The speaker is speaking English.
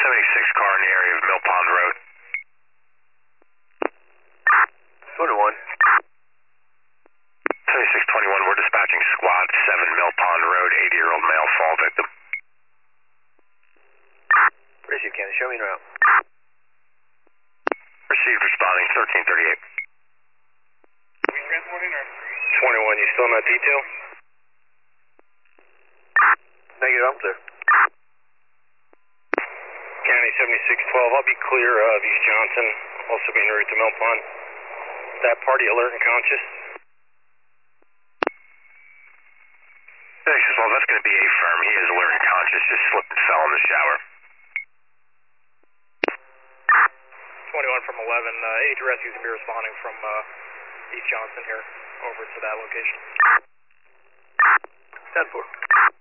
76 car in the area of Mill Pond Road. 21. 7621, we're dispatching squad 7 Mill Pond Road, 80-year-old male fall victim. Received, Candy. Show me en route. Received, responding 1338. We transporting or? 21, you still in that detail? Negative, I'm clear. County 7612, I'll be clear of East Johnson, also being route to Mill Pond. That party alert and conscious? 7612, that's going to be a firm. He is alert and conscious, just slipped and fell in the shower. 21 from 11, 8 rescues will be responding from East Johnson here over to that location. 10-4.